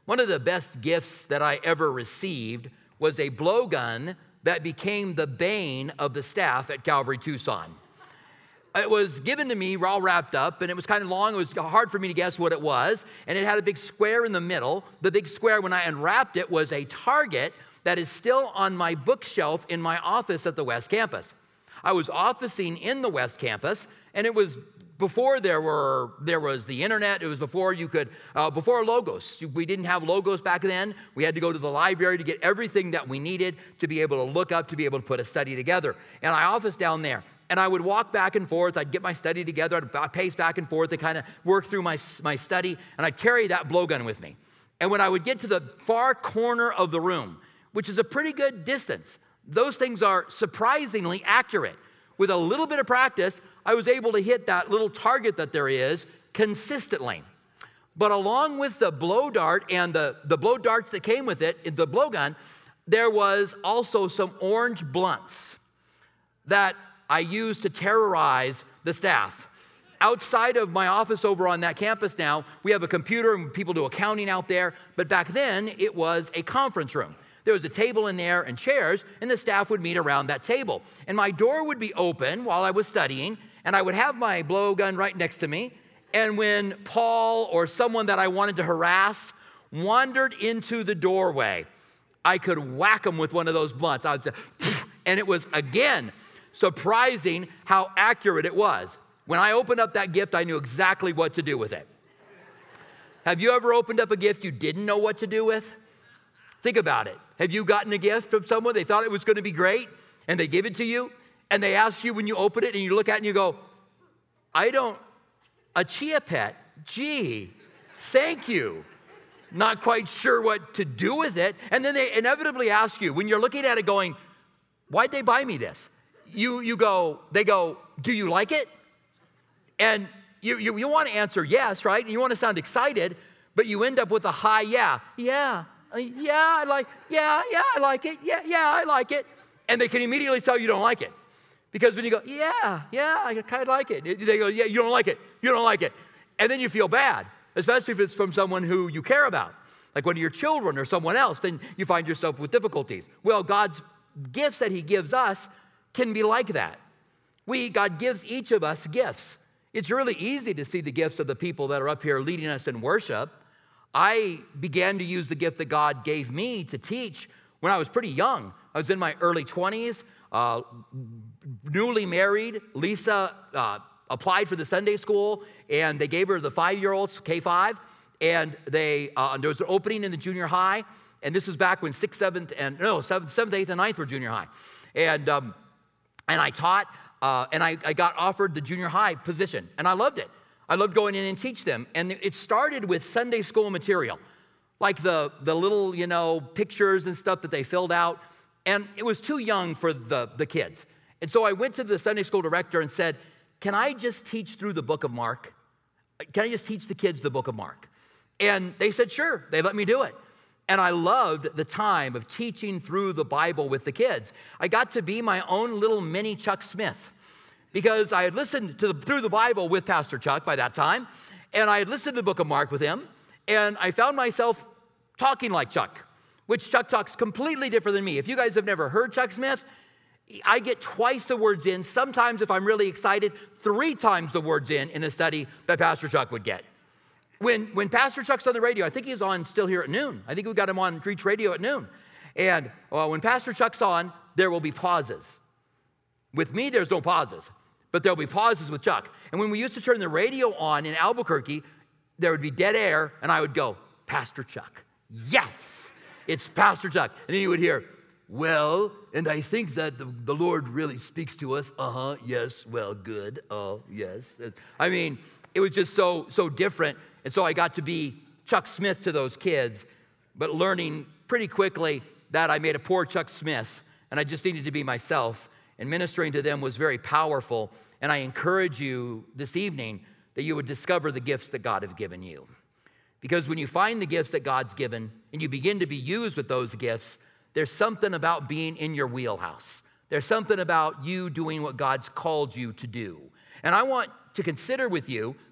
One of the best gifts that I ever received was a blowgun that became the bane of the staff at Calvary Tucson. It was given to me all wrapped up, and it was kind of long. It was hard for me to guess what it was, and it had a big square in the middle. The big square, when I unwrapped it, was a target that is still on my bookshelf in my office at the West Campus. I was officing in the West Campus, and it was before there was the internet. It was before before logos. We didn't have logos back then. We had to go to the library to get everything that we needed to be able to look up, to be able to put a study together. And I officed down there, and I would walk back and forth. I'd get my study together. I'd pace back and forth and kind of work through my study, and I'd carry that blowgun with me. And when I would get to the far corner of the room, which is a pretty good distance, those things are surprisingly accurate. With a little bit of practice, I was able to hit that little target that there is consistently. But along with the blow dart and the blow darts that came with it, the blowgun, there was also some orange blunts that I used to terrorize the staff. Outside of my office over on that campus now, we have a computer and people do accounting out there, but back then it was a conference room. There was a table in there and chairs, and the staff would meet around that table. And my door would be open while I was studying, and I would have my blowgun right next to me. And when Paul or someone that I wanted to harass wandered into the doorway, I could whack them with one of those blunts. I would say, and it was, again, surprising how accurate it was. When I opened up that gift, I knew exactly what to do with it. Have you ever opened up a gift you didn't know what to do with? Think about it. Have you gotten a gift from someone? They thought it was going to be great, and they give it to you, and they ask you when you open it, and you look at it and you go, a Chia Pet, gee, thank you. Not quite sure what to do with it. And then they inevitably ask you, when you're looking at it going, why'd they buy me this? They go, do you like it? And you want to answer yes, right? And you want to sound excited, but you end up with a high yeah, I like it. Yeah, I like it. And they can immediately tell you don't like it. Because when you go, yeah, I kind of like it. They go, yeah, you don't like it. And then you feel bad, especially if it's from someone who you care about, like one of your children or someone else, then you find yourself with difficulties. Well, God's gifts that he gives us can be like that. God gives each of us gifts. It's really easy to see the gifts of the people that are up here leading us in worship. I began to use the gift that God gave me to teach when I was pretty young. I was in my early 20s, newly married. Lisa applied for the Sunday school, and they gave her the 5-year-olds, K-5, and there was an opening in the junior high, and this was back when 7th, 8th, and 9th were junior high. And I taught, and I got offered the junior high position, and I loved it. I loved going in and teach them. And it started with Sunday school material, like the little, pictures and stuff that they filled out. And it was too young for the kids. And so I went to the Sunday school director and said, can I just teach through the book of Mark? Can I just teach the kids the book of Mark? And they said, sure. They let me do it. And I loved the time of teaching through the Bible with the kids. I got to be my own little mini Chuck Smith, because I had listened through the Bible with Pastor Chuck by that time, and I had listened to the book of Mark with him, and I found myself talking like Chuck, which Chuck talks completely different than me. If you guys have never heard Chuck Smith, I get twice the words in. Sometimes, if I'm really excited, 3 times the words in a study that Pastor Chuck would get. When Pastor Chuck's on the radio, I think he's on still here at noon. I think we got him on Reach Radio at noon. And when Pastor Chuck's on, there will be pauses. With me, there's no pauses. But there'll be pauses with Chuck. And when we used to turn the radio on in Albuquerque, there would be dead air, and I would go, Pastor Chuck. Yes, it's Pastor Chuck. And then you would hear, well, and I think that the Lord really speaks to us. Yes, well, good. Oh, yes. I mean, it was just so different. And so I got to be Chuck Smith to those kids, but learning pretty quickly that I made a poor Chuck Smith, and I just needed to be myself. And ministering to them was very powerful. And I encourage you this evening that you would discover the gifts that God has given you. Because when you find the gifts that God's given and you begin to be used with those gifts, there's something about being in your wheelhouse. There's something about you doing what God's called you to do. And I want to consider with you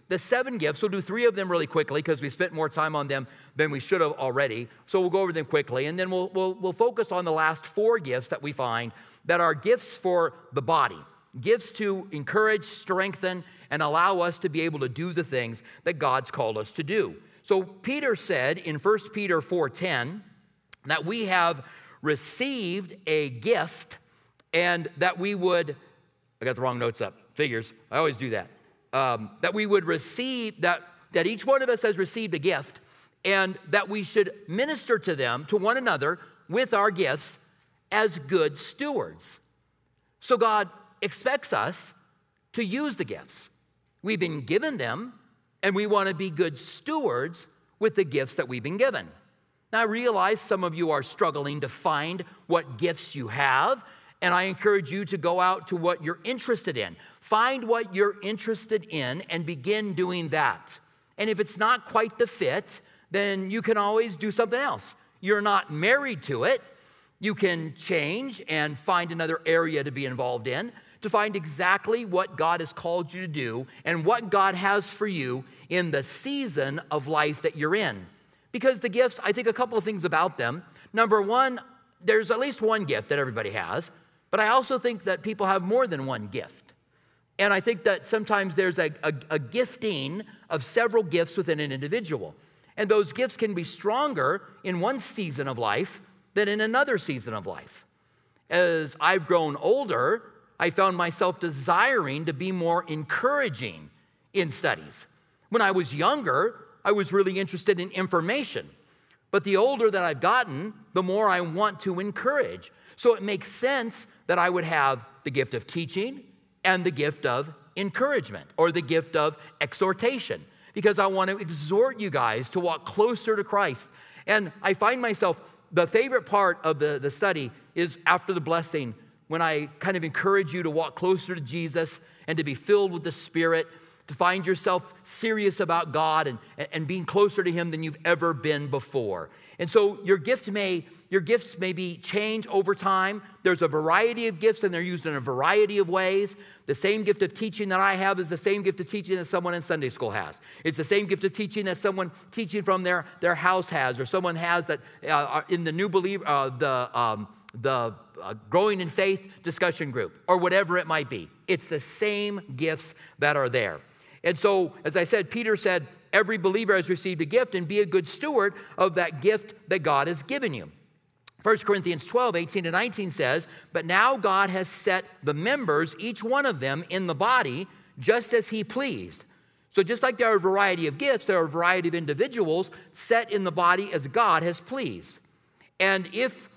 the 7 gifts. We'll do 3 of them really quickly because we spent more time on them than we should have already. So we'll go over them quickly, and then we'll focus on the last 4 gifts that we find that are gifts for the body, gifts to encourage, strengthen, and allow us to be able to do the things that God's called us to do. So Peter said in 1 Peter 4:10 that we have received a gift and that we would, I got the wrong notes up, figures, I always do that, that we would receive, that each one of us has received a gift and that we should minister to them, to one another, with our gifts as good stewards. So God expects us to use the gifts. We've been given them, and we want to be good stewards with the gifts that we've been given. Now, I realize some of you are struggling to find what gifts you have, and I encourage you to go out to what you're interested in. Find what you're interested in and begin doing that. And if it's not quite the fit, then you can always do something else. You're not married to it. You can change and find another area to be involved in, to find exactly what God has called you to do and what God has for you in the season of life that you're in. Because the gifts, I think a couple of things about them. Number one, there's at least one gift that everybody has, but I also think that people have more than one gift. And I think that sometimes there's a gifting of several gifts within an individual. And those gifts can be stronger in one season of life than in another season of life. As I've grown older, I found myself desiring to be more encouraging in studies. When I was younger, I was really interested in information. But the older that I've gotten, the more I want to encourage. So it makes sense that I would have the gift of teaching and the gift of encouragement or the gift of exhortation, because I want to exhort you guys to walk closer to Christ. And I find myself, the favorite part of the study is after the blessing, when I kind of encourage you to walk closer to Jesus and to be filled with the Spirit, to find yourself serious about God and being closer to Him than you've ever been before. And so your gifts may be change over time. There's a variety of gifts and they're used in a variety of ways. The same gift of teaching that I have is the same gift of teaching that someone in Sunday school has. It's the same gift of teaching that someone teaching from their house has, or someone has that in the new believer, the growing in faith discussion group, or whatever it might be. It's the same gifts that are there. And so, as I said, Peter said, every believer has received a gift, and be a good steward of that gift that God has given you. 1 Corinthians 12:18-19 says, but now God has set the members, each one of them, in the body, just as He pleased. So just like there are a variety of gifts, there are a variety of individuals set in the body as God has pleased. And if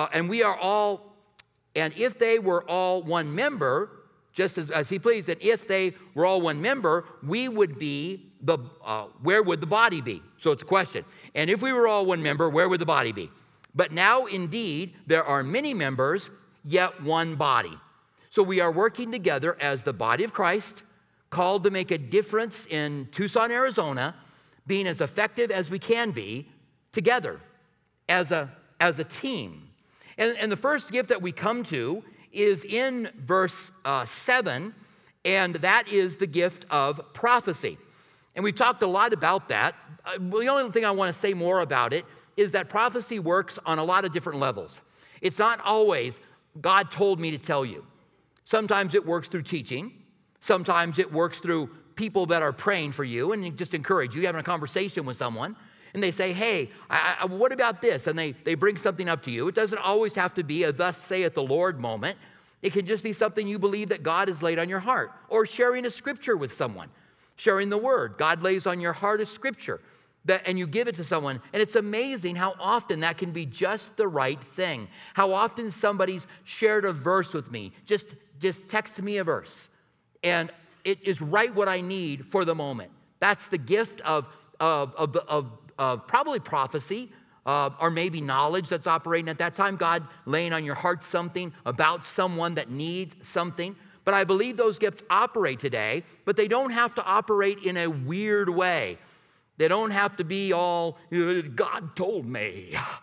they were all one member, just as He pleased, and if they were all one member, we would be where would the body be? So it's a question. And if we were all one member, where would the body be? But now indeed there are many members, yet one body. So we are working together as the body of Christ, called to make a difference in Tucson, Arizona, being as effective as we can be together as a team. And the first gift that we come to is in verse 7, and that is the gift of prophecy. And we've talked a lot about that. The only thing I want to say more about it is that prophecy works on a lot of different levels. It's not always, God told me to tell you. Sometimes it works through teaching. Sometimes it works through people that are praying for you and just encourage you, having a conversation with someone. And they say, hey, what about this? And they bring something up to you. It doesn't always have to be a thus saith the Lord moment. It can just be something you believe that God has laid on your heart. Or sharing a scripture with someone. Sharing the word. God lays on your heart a scripture. And you give it to someone. And it's amazing how often that can be just the right thing. How often somebody's shared a verse with me. Just text me a verse. And it is right what I need for the moment. That's the gift of probably prophecy, or maybe knowledge that's operating at that time. God laying on your heart something about someone that needs something. But I believe those gifts operate today, but they don't have to operate in a weird way. They don't have to be all, God told me.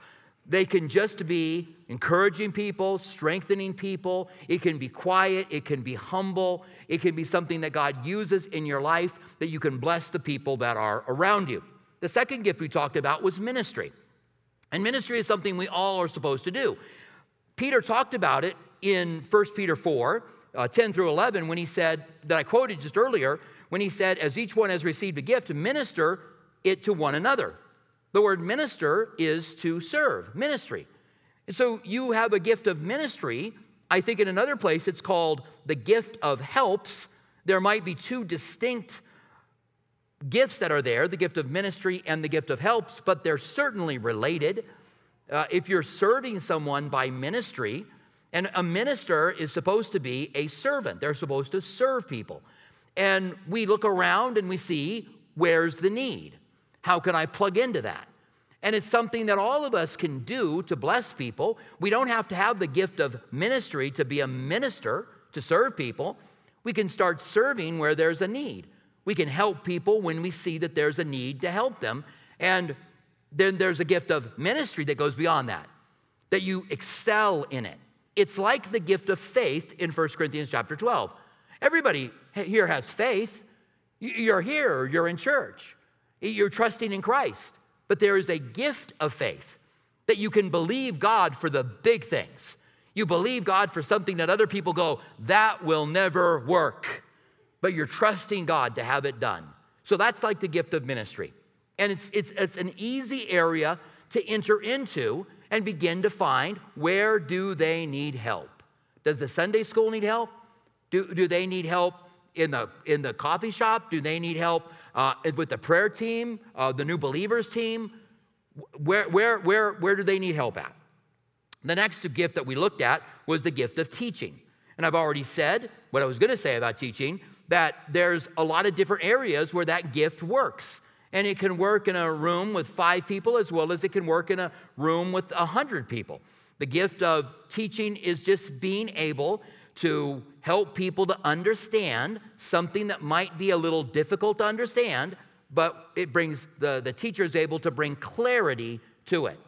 They can just be encouraging people, strengthening people. It can be quiet. It can be humble. It can be something that God uses in your life that you can bless the people that are around you. The second gift we talked about was ministry. And ministry is something we all are supposed to do. Peter talked about it in 1 Peter 4, 10 through 11, when he said, that I quoted just earlier, when he said, as each one has received a gift, minister it to one another. The word minister is to serve, ministry. And so you have a gift of ministry. I think in another place it's called the gift of helps. There might be two distinct gifts that are there, the gift of ministry and the gift of helps, but they're certainly related. If you're serving someone by ministry, and a minister is supposed to be a servant. They're supposed to serve people. And we look around and we see, where's the need? How can I plug into that? And it's something that all of us can do to bless people. We don't have to have the gift of ministry to be a minister, to serve people. We can start serving where there's a need. We can help people when we see that there's a need to help them. And then there's a gift of ministry that goes beyond that you excel in it. It's like the gift of faith in 1 Corinthians chapter 12. Everybody here has faith. You're here, you're in church. You're trusting in Christ. But there is a gift of faith that you can believe God for the big things. You believe God for something that other people go, that will never work. But you're trusting God to have it done. So that's like the gift of ministry. And it's an easy area to enter into and begin to find, where do they need help? Does the Sunday school need help? Do they need help in the coffee shop? Do they need help with the prayer team, the new believers team? Where do they need help at? The next gift that we looked at was the gift of teaching. And I've already said what I was going to say about teaching, that there's a lot of different areas where that gift works. And it can work in a room with 5 people as well as it can work in a room with 100 people. The gift of teaching is just being able to help people to understand something that might be a little difficult to understand, but it brings the teacher is able to bring clarity to it.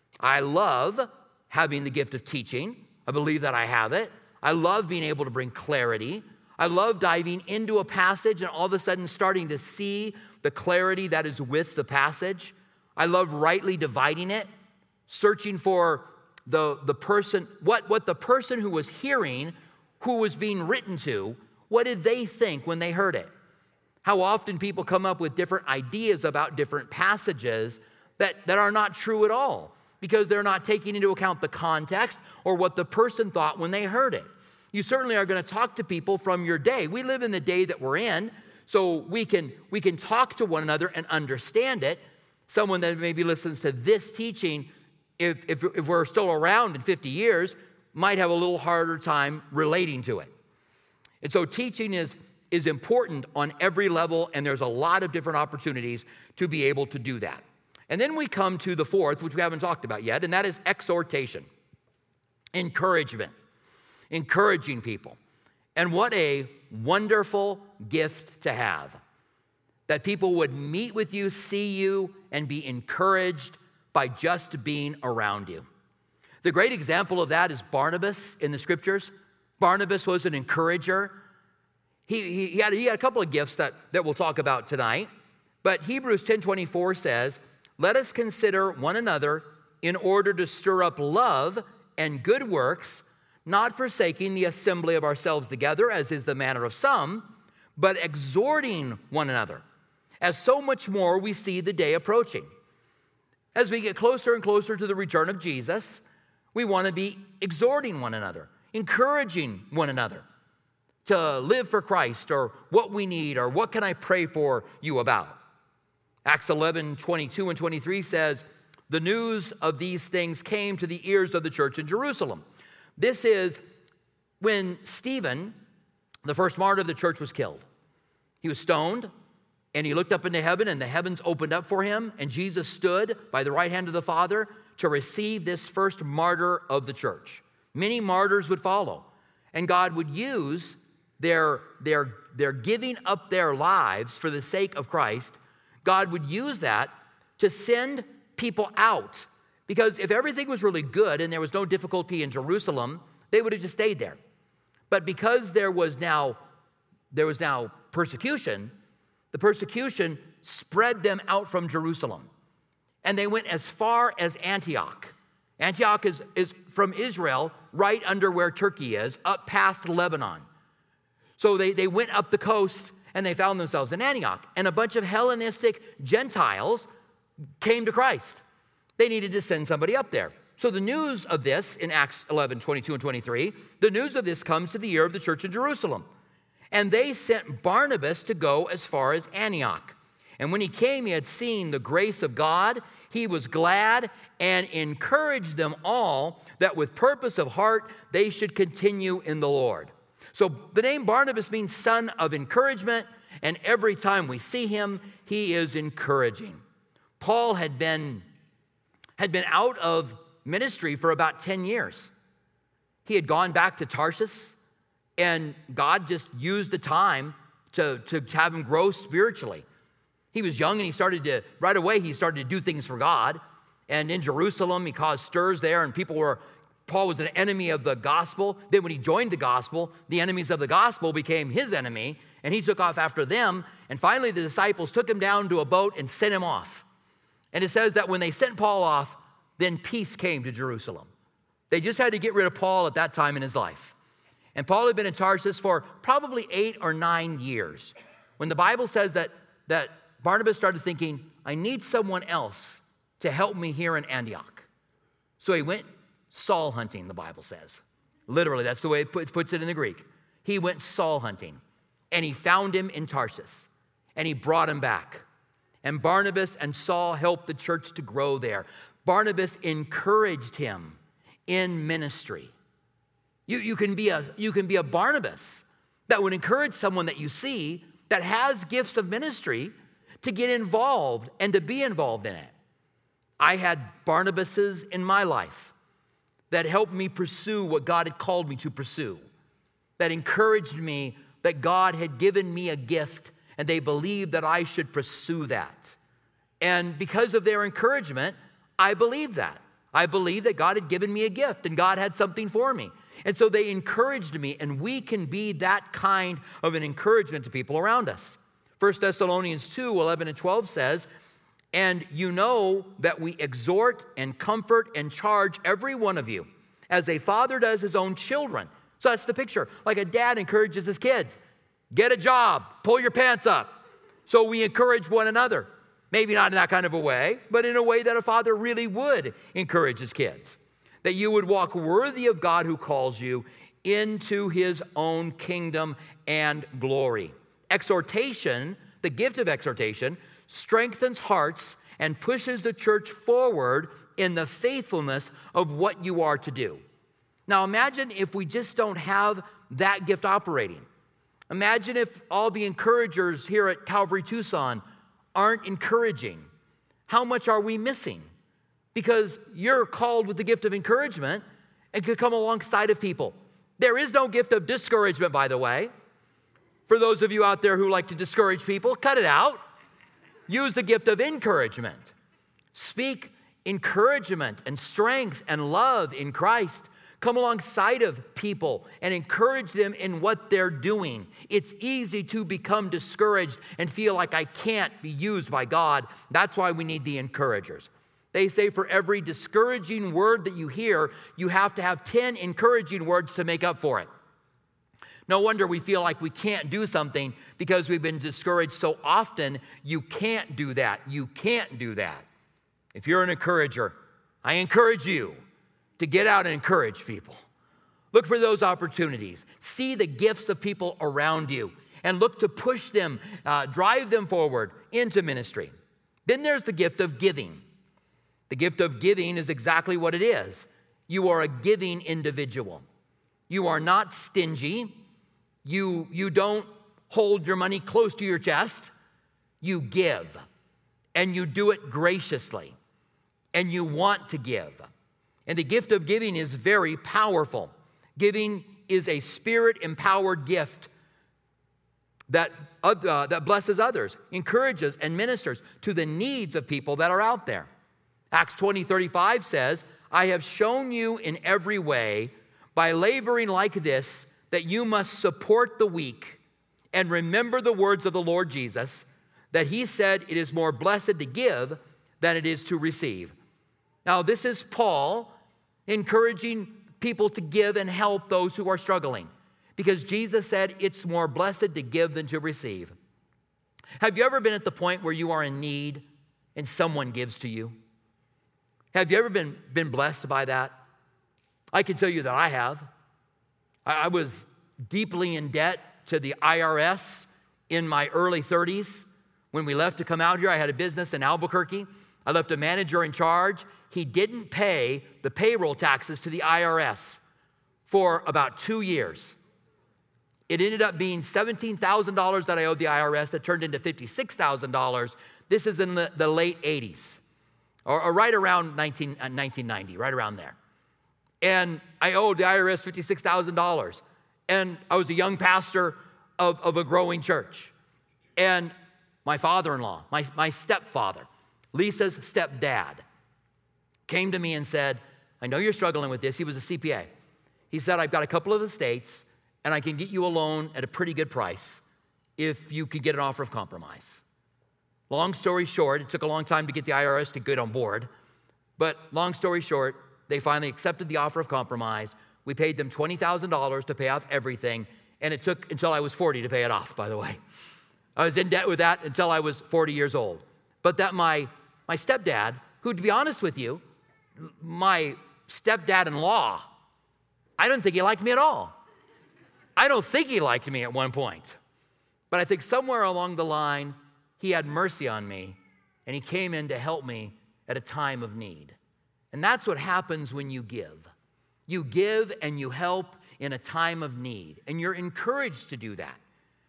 I love having the gift of teaching. I believe that I have it. I love being able to bring clarity. I love diving into a passage and all of a sudden starting to see the clarity that is with the passage. I love rightly dividing it, searching for the person, what the person who was hearing, who was being written to, what did they think when they heard it? How often people come up with different ideas about different passages that are not true at all because they're not taking into account the context or what the person thought when they heard it. You certainly are going to talk to people from your day. We live in the day that we're in, so we can talk to one another and understand it. Someone that maybe listens to this teaching, if we're still around in 50 years, might have a little harder time relating to it. And so teaching is important on every level, and there's a lot of different opportunities to be able to do that. And then we come to the fourth, which we haven't talked about yet, and that is exhortation, encouragement, encouraging people. And what a wonderful gift to have, that people would meet with you, see you, and be encouraged by just being around you. The great example of that is Barnabas in the scriptures. Barnabas was an encourager. He had a couple of gifts that we'll talk about tonight. But Hebrews 10:24 says, "Let us consider one another in order to stir up love and good works, not forsaking the assembly of ourselves together, as is the manner of some, but exhorting one another, as so much more we see the day approaching." As we get closer and closer to the return of Jesus, we want to be exhorting one another, encouraging one another to live for Christ, or what we need, or what can I pray for you about. Acts 11:22 and 23 says, "The news of these things came to the ears of the church in Jerusalem." This is when Stephen, the first martyr of the church, was killed. He was stoned, and he looked up into heaven, and the heavens opened up for him, and Jesus stood by the right hand of the Father to receive this first martyr of the church. Many martyrs would follow, and God would use their giving up their lives for the sake of Christ. God would use that to send people out, Because if everything was really good and there was no difficulty in Jerusalem, they would have just stayed there. But because there was now persecution, the persecution spread them out from Jerusalem. And they went as far as Antioch. Antioch is from Israel, right under where Turkey is, up past Lebanon. So they went up the coast and they found themselves in Antioch. And a bunch of Hellenistic Gentiles came to Christ. They needed to send somebody up there. So the news of this in Acts 11, 22 and 23, the news of this comes to the ear of the church in Jerusalem. And they sent Barnabas to go as far as Antioch. And when he came, he had seen the grace of God. He was glad and encouraged them all that with purpose of heart they should continue in the Lord. So the name Barnabas means son of encouragement, and every time we see him, he is encouraging. Paul had been out of ministry for about 10 years. He had gone back to Tarsus, and God just used the time to have him grow spiritually. He was young, and he started to do things for God. And in Jerusalem, he caused stirs there, and Paul was an enemy of the gospel. Then when he joined the gospel, the enemies of the gospel became his enemy, and he took off after them. And finally, the disciples took him down to a boat and sent him off. And it says that when they sent Paul off, then peace came to Jerusalem. They just had to get rid of Paul at that time in his life. And Paul had been in Tarsus for probably 8 or 9 years. When the Bible says that Barnabas started thinking, I need someone else to help me here in Antioch. So he went Saul hunting, the Bible says. Literally, that's the way it puts it in the Greek. He went Saul hunting, and he found him in Tarsus, and he brought him back. And Barnabas and Saul helped the church to grow there. Barnabas encouraged him in ministry. You can be a Barnabas that would encourage someone that you see that has gifts of ministry to get involved and to be involved in it. I had Barnabases in my life that helped me pursue what God had called me to pursue, that encouraged me that God had given me a gift and they believed that I should pursue that. And because of their encouragement, I believed that. I believed that God had given me a gift and God had something for me. And so they encouraged me, and we can be that kind of an encouragement to people around us. 1 Thessalonians 2, 11 and 12 says, and you know that we exhort and comfort and charge every one of you, as a father does his own children. So that's the picture. Like a dad encourages his kids. Get a job, pull your pants up. So we encourage one another. Maybe not in that kind of a way, but in a way that a father really would encourage his kids. That you would walk worthy of God who calls you into his own kingdom and glory. Exhortation, the gift of exhortation, strengthens hearts and pushes the church forward in the faithfulness of what you are to do. Now imagine if we just don't have that gift operating. Imagine if all the encouragers here at Calvary Tucson aren't encouraging. How much are we missing? Because you're called with the gift of encouragement and could come alongside of people. There is no gift of discouragement, by the way. For those of you out there who like to discourage people, cut it out. Use the gift of encouragement. Speak encouragement and strength and love in Christ. Come alongside of people and encourage them in what they're doing. It's easy to become discouraged and feel like I can't be used by God. That's why we need the encouragers. They say for every discouraging word that you hear, you have to have 10 encouraging words to make up for it. No wonder we feel like we can't do something because we've been discouraged so often. You can't do that. You can't do that. If you're an encourager, I encourage you to get out and encourage people. Look for those opportunities. See the gifts of people around you and look to push them, drive them forward into ministry. Then there's the gift of giving. The gift of giving is exactly what it is. You are a giving individual. You are not stingy. You don't hold your money close to your chest. You give, and you do it graciously, and you want to give. And the gift of giving is very powerful. Giving is a spirit-empowered gift that blesses others, encourages and ministers to the needs of people that are out there. Acts 20:35 says, I have shown you in every way by laboring like this that you must support the weak and remember the words of the Lord Jesus, that he said it is more blessed to give than it is to receive. Now, this is Paul encouraging people to give and help those who are struggling, because Jesus said it's more blessed to give than to receive. Have you ever been at the point where you are in need and someone gives to you? Have you ever been blessed by that? I can tell you that I have. I was deeply in debt to the IRS in my early 30s. When we left to come out here, I had a business in Albuquerque. I left a manager in charge. He didn't pay the payroll taxes to the IRS for about 2 years. It ended up being $17,000 that I owed the IRS that turned into $56,000. This is in the late 80s, or right around 1990, right around there. And I owed the IRS $56,000. And I was a young pastor of a growing church. And my father-in-law, my stepfather, Lisa's stepdad, came to me and said, I know you're struggling with this. He was a CPA. He said, I've got a couple of estates, and I can get you a loan at a pretty good price if you could get an offer of compromise. Long story short, it took a long time to get the IRS to get on board. But long story short, they finally accepted the offer of compromise. We paid them $20,000 to pay off everything, and it took until I was 40 to pay it off, by the way. I was in debt with that until I was 40 years old. But that my stepdad, who, to be honest with you, my stepdad-in-law, I don't think he liked me at all. I don't think he liked me at one point. But I think somewhere along the line, he had mercy on me, and he came in to help me at a time of need. And that's what happens when you give. You give and you help in a time of need, and you're encouraged to do that.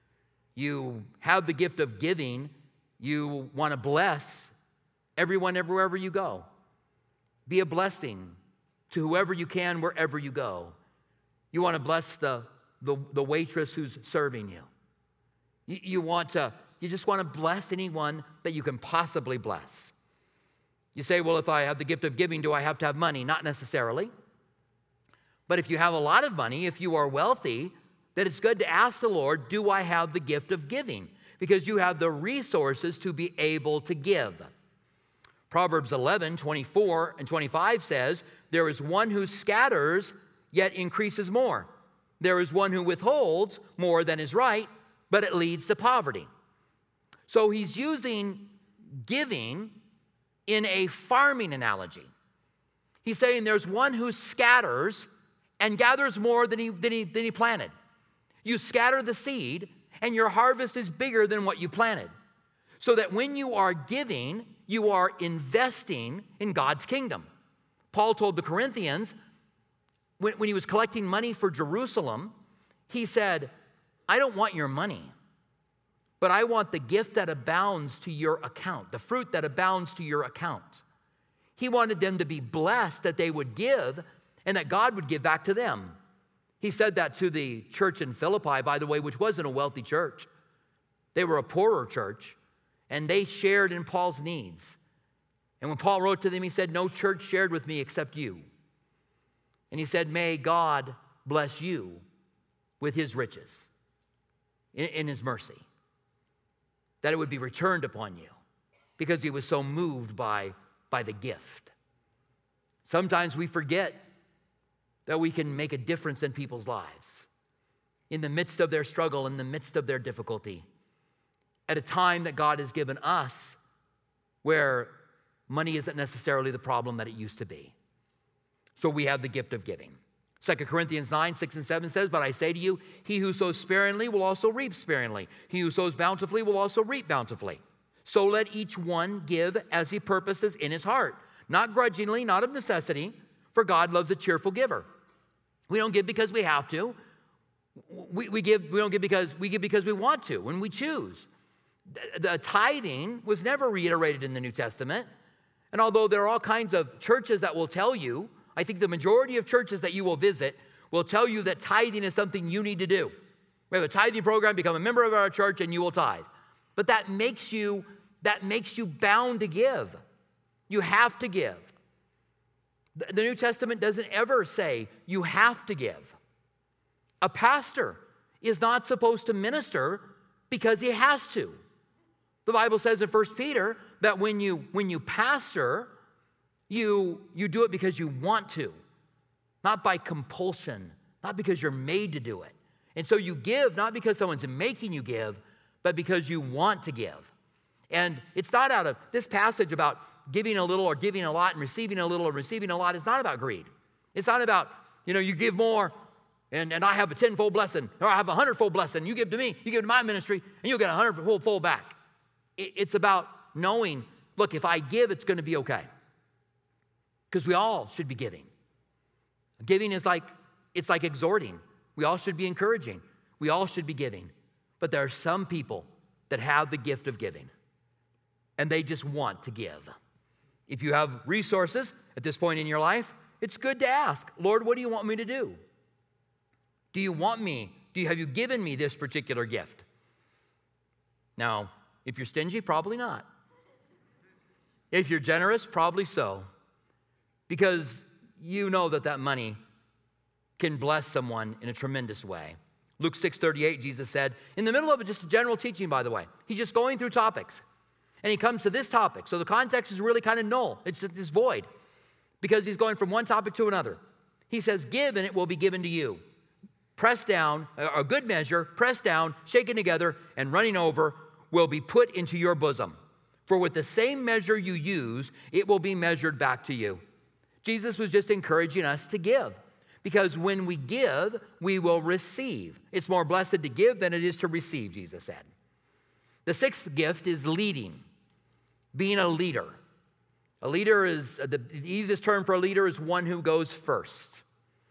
You have the gift of giving. You want to bless everyone everywhere you go. Be a blessing to whoever you can, wherever you go. You want to bless the waitress who's serving you. You just want to bless anyone that you can possibly bless. You say, well, if I have the gift of giving, do I have to have money? Not necessarily. But if you have a lot of money, if you are wealthy, then it's good to ask the Lord, do I have the gift of giving? Because you have the resources to be able to give. Proverbs 11:24 and 25 says, there is one who scatters, yet increases more. There is one who withholds more than is right, but it leads to poverty. So he's using giving in a farming analogy. He's saying there's one who scatters and gathers more than he planted. You scatter the seed, and your harvest is bigger than what you planted. So that when you are giving, you are investing in God's kingdom. Paul told the Corinthians, when he was collecting money for Jerusalem, he said, I don't want your money, but I want the gift that abounds to your account, the fruit that abounds to your account. He wanted them to be blessed, that they would give, and that God would give back to them. He said that to the church in Philippi, by the way, which wasn't a wealthy church. They were a poorer church, and they shared in Paul's needs. And when Paul wrote to them, he said, no church shared with me except you. And he said, may God bless you with his riches in his mercy, that it would be returned upon you, because he was so moved by the gift. Sometimes we forget that we can make a difference in people's lives in the midst of their struggle, in the midst of their difficulty, at a time that God has given us where money isn't necessarily the problem that it used to be. So we have the gift of giving. 2 Corinthians 9:6 and 7 says, but I say to you, he who sows sparingly will also reap sparingly. He who sows bountifully will also reap bountifully. So let each one give as he purposes in his heart, not grudgingly, not of necessity, for God loves a cheerful giver. We don't give because we have to. We don't give because we want to, when we choose. The tithing was never reiterated in the New Testament. And although there are all kinds of churches that will tell you, I think the majority of churches that you will visit will tell you that tithing is something you need to do. We have a tithing program, become a member of our church, and you will tithe. But that makes you bound to give. You have to give. The New Testament doesn't ever say you have to give. A pastor is not supposed to minister because he has to. The Bible says in 1 Peter that when you pastor, you do it because you want to, not by compulsion, not because you're made to do it. And so you give not because someone's making you give, but because you want to give. And it's not out of this passage about giving a little or giving a lot and receiving a little or receiving a lot. It's not about greed. It's not about, you give more and I have a 10-fold blessing, or I have a 100-fold blessing. You give to me, you give to my ministry, and you'll get a 100-fold back. It's about knowing, look, if I give, it's going to be okay. Because we all should be giving. Giving is it's like exhorting. We all should be encouraging. We all should be giving. But there are some people that have the gift of giving, and they just want to give. If you have resources at this point in your life, it's good to ask, Lord, what do you want me to do? Do you want me? Have you given me this particular gift? Now, if you're stingy, probably not. If you're generous, probably so. Because you know that money can bless someone in a tremendous way. Luke 6:38, Jesus said, in the middle of just a general teaching, by the way, he's just going through topics. And he comes to this topic. So the context is really kind of null. It's void. Because he's going from one topic to another. He says, give and it will be given to you. Pressed down, a good measure, pressed down, shaken together, and running over will be put into your bosom. For with the same measure you use, it will be measured back to you. Jesus was just encouraging us to give. Because when we give, we will receive. It's more blessed to give than it is to receive, Jesus said. The sixth gift is leading, being a leader. A leader is, the easiest term for a leader is one who goes first.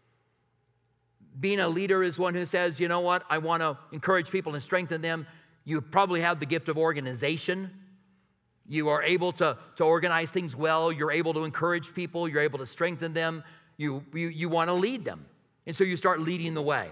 Being a leader is one who says, you know what, I want to encourage people and strengthen them. You probably have the gift of organization. You are able to organize things well. You're able to encourage people. You're able to strengthen them. You want to lead them. And so you start leading the way.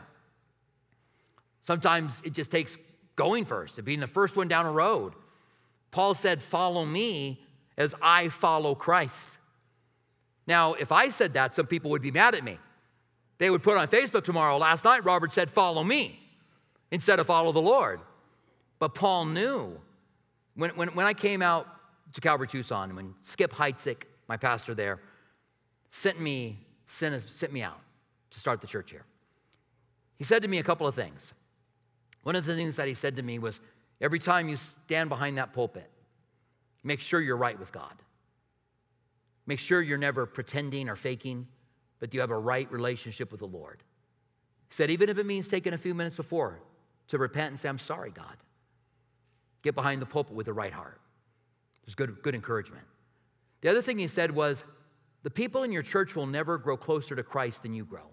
Sometimes it just takes going first and being the first one down a road. Paul said, follow me as I follow Christ. Now, if I said that, some people would be mad at me. They would put on Facebook tomorrow, last night Robert said, follow me instead of follow the Lord. But Paul knew. When I came out to Calvary Tucson, when Skip Heitzig, my pastor there, sent me out to start the church here, he said to me a couple of things. One of the things that he said to me was, every time you stand behind that pulpit, make sure you're right with God. Make sure you're never pretending or faking, but you have a right relationship with the Lord. He said, even if it means taking a few minutes before to repent and say, I'm sorry, God. Get behind the pulpit with the right heart. There's good encouragement. The other thing he said was, the people in your church will never grow closer to Christ than you grow.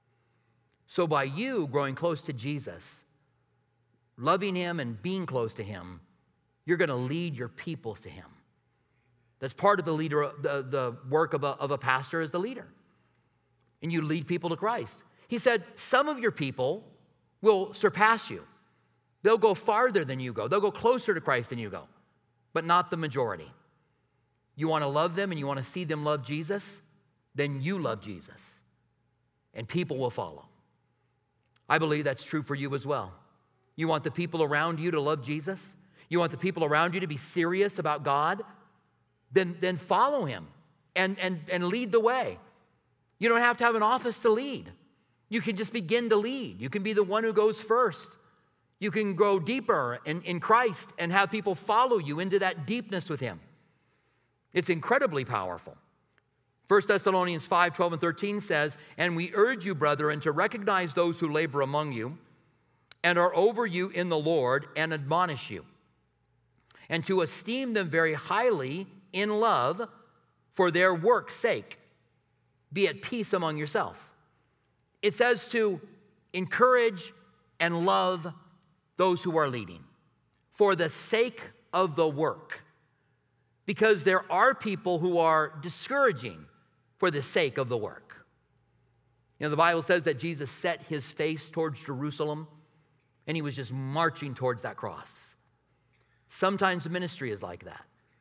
So by you growing close to Jesus, loving him and being close to him, you're going to lead your people to him. That's part of the work of a pastor as the leader. And you lead people to Christ. He said, some of your people will surpass you. They'll go farther than you go. They'll go closer to Christ than you go, but not the majority. You want to love them and you want to see them love Jesus, then you love Jesus, and people will follow. I believe that's true for you as well. You want the people around you to love Jesus? You want the people around you to be serious about God? Then follow him and lead the way. You don't have to have an office to lead. You can just begin to lead. You can be the one who goes first. You can grow deeper in Christ and have people follow you into that deepness with him. It's incredibly powerful. 1 Thessalonians 5:12 and 13 says, and we urge you, brethren, to recognize those who labor among you and are over you in the Lord and admonish you, and to esteem them very highly in love for their work's sake. Be at peace among yourself. It says to encourage and love those who are leading for the sake of the work. Because there are people who are discouraging for the sake of the work. You know, the Bible says that Jesus set his face towards Jerusalem and he was just marching towards that cross. Sometimes ministry is like that.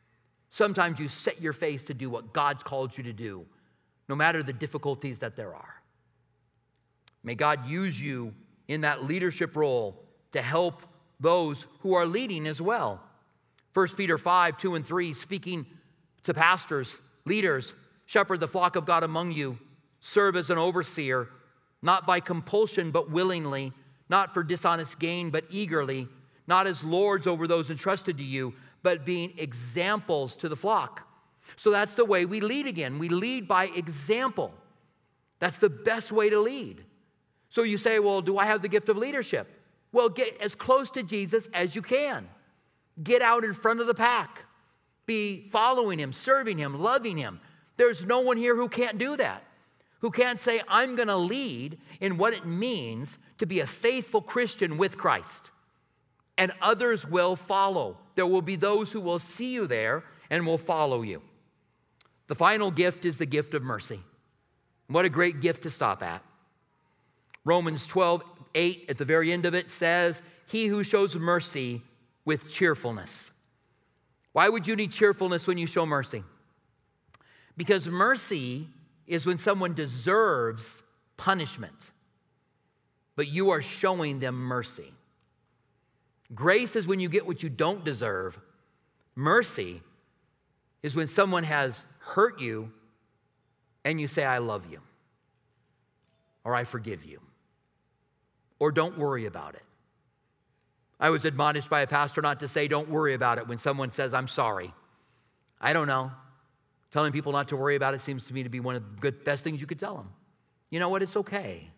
Sometimes you set your face to do what God's called you to do, no matter the difficulties that there are. May God use you in that leadership role to help those who are leading as well. 1 Peter 5, 2 and 3, speaking to pastors, leaders, shepherd the flock of God among you, serve as an overseer, not by compulsion but willingly, not for dishonest gain but eagerly, not as lords over those entrusted to you, but being examples to the flock. So that's the way we lead again. We lead by example. That's the best way to lead. So you say, well, do I have the gift of leadership? Well, get as close to Jesus as you can. Get out in front of the pack. Be following him, serving him, loving him. There's no one here who can't do that, who can't say, I'm going to lead in what it means to be a faithful Christian with Christ. And others will follow. There will be those who will see you there and will follow you. The final gift is the gift of mercy. What a great gift to stop at. Romans 12:8 at the very end of it says, he who shows mercy with cheerfulness. Why would you need cheerfulness when you show mercy? Because mercy is when someone deserves punishment, but you are showing them mercy. Grace is when you get what you don't deserve. Mercy is when someone has hurt you and you say, I love you, or I forgive you, or don't worry about it. I was admonished by a pastor not to say, don't worry about it when someone says, I'm sorry. I don't know. Telling people not to worry about it seems to me to be one of the best things you could tell them. You know what? It's okay.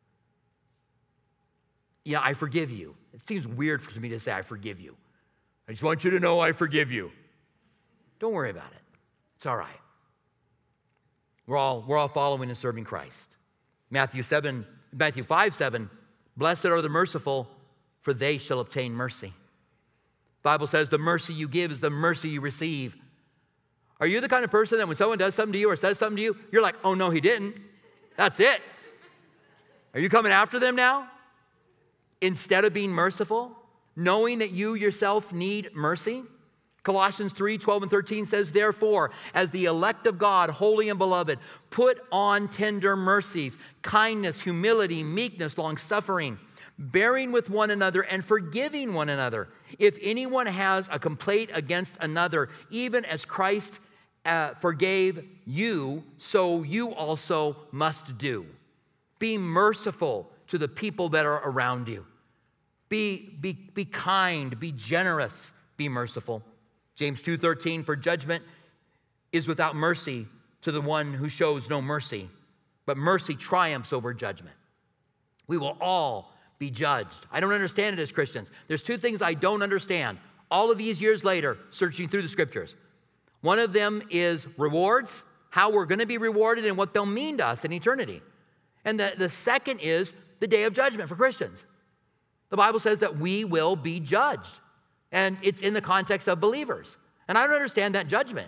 Yeah, I forgive you. It seems weird for me to say, I forgive you. I just want you to know I forgive you. Don't worry about it. It's all right. We're all following and serving Christ. Matthew 5:7, blessed are the merciful, for they shall obtain mercy. The Bible says the mercy you give is the mercy you receive. Are you the kind of person that when someone does something to you or says something to you, you're like, oh no, he didn't. That's it. Are you coming after them now? Instead of being merciful, knowing that you yourself need mercy? Colossians 3:12 and 13 says, therefore, as the elect of God, holy and beloved, put on tender mercies, kindness, humility, meekness, long-suffering, bearing with one another and forgiving one another. If anyone has a complaint against another, even as Christ forgave you, so you also must do. Be merciful to the people that are around you. Be kind, be generous, be merciful. James 2:13, for judgment is without mercy to the one who shows no mercy, but mercy triumphs over judgment. We will all be judged. I don't understand it as Christians. There's two things I don't understand all of these years later, searching through the scriptures. One of them is rewards, how we're going to be rewarded and what they'll mean to us in eternity. And the second is the day of judgment for Christians. The Bible says that we will be judged. And it's in the context of believers. And I don't understand that judgment.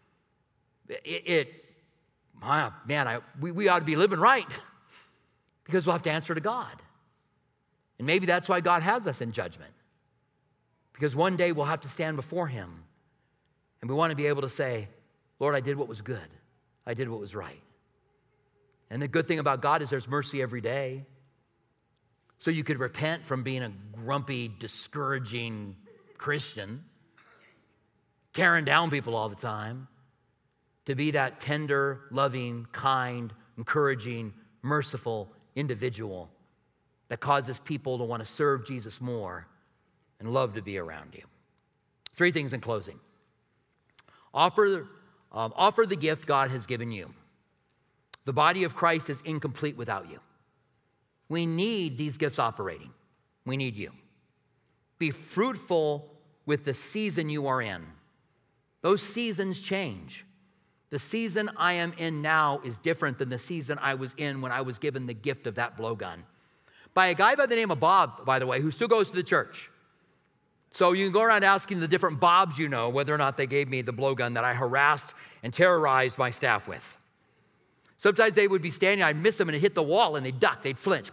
We ought to be living right because we'll have to answer to God. And maybe that's why God has us in judgment. Because one day we'll have to stand before him. And we want to be able to say, Lord, I did what was good. I did what was right. And the good thing about God is there's mercy every day. So you could repent from being a grumpy, discouraging Christian, tearing down people all the time, to be that tender, loving, kind, encouraging, merciful individual that causes people to want to serve Jesus more and love to be around you. Three things in closing. Offer the gift God has given you. The body of Christ is incomplete without you. We need these gifts operating. We need you. Be fruitful with the season you are in. Those seasons change. The season I am in now is different than the season I was in when I was given the gift of that blowgun. By a guy by the name of Bob, by the way, who still goes to the church. So you can go around asking the different Bobs you know whether or not they gave me the blowgun that I harassed and terrorized my staff with. Sometimes they would be standing, I'd miss them and it'd hit the wall and they'd duck, they'd flinch.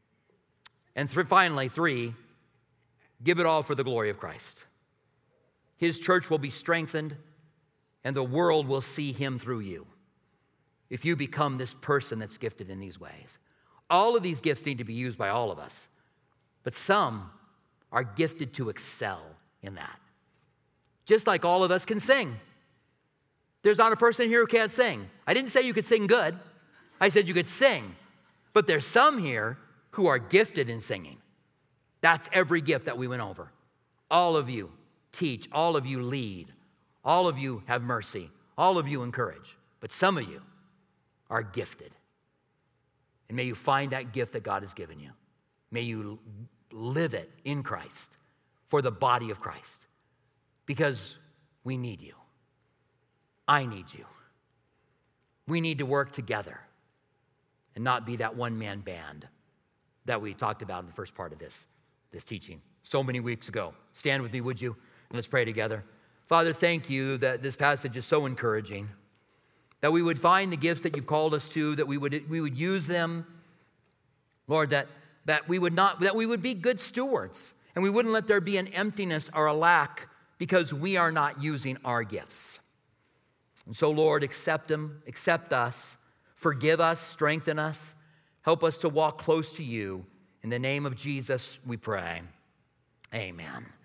And finally, 3, give it all for the glory of Christ. His church will be strengthened, and the world will see him through you if you become this person that's gifted in these ways. All of these gifts need to be used by all of us, but some are gifted to excel in that. Just like all of us can sing. There's not a person here who can't sing. I didn't say you could sing good. I said you could sing. But there's some here who are gifted in singing. That's every gift that we went over. All of you teach. All of you lead. All of you have mercy. All of you encourage. But some of you are gifted. And may you find that gift that God has given you. May you live it in Christ for the body of Christ. Because we need you. I need you. We need to work together and not be that one-man band that we talked about in the first part of this teaching so many weeks ago. Stand with me, would you? And let's pray together. Father, thank you that this passage is so encouraging, that we would find the gifts that you've called us to, that we would use them, Lord, that we would be good stewards, and we wouldn't let there be an emptiness or a lack because we are not using our gifts. And so, Lord, accept them, accept us, forgive us, strengthen us, help us to walk close to you. In the name of Jesus, we pray. Amen.